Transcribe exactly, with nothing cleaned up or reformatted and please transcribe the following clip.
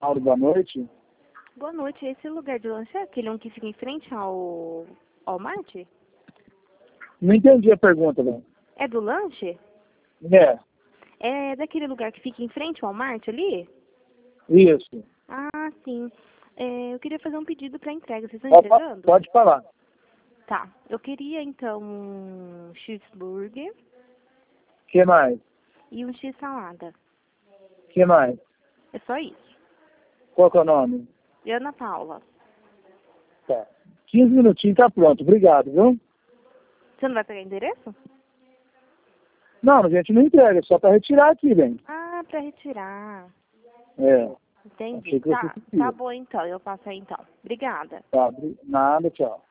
Mauro, boa noite. Boa noite. Esse lugar de lanche é aquele um que fica em frente ao Walmart? Não entendi a pergunta, velho. É do lanche? É, É daquele lugar que fica em frente ao Walmart ali? isso. Ah, sim. É, eu queria fazer um pedido para entrega. Vocês estão Pode, entregando? pode falar. Tá. Eu queria, então, um cheeseburger O que mais? e um x-salada. O que mais? É só isso. Qual que é o nome? E Ana Paula. Tá. quinze minutinhos, tá pronto. Obrigado, viu? Você não vai pegar endereço? Não, a gente não entrega, é só para retirar aqui, velho. Ah, para retirar. É. Entendi. Achei que você Tá, queria. tá bom então. Eu passo aí então. Obrigada. Tá, nada, tchau.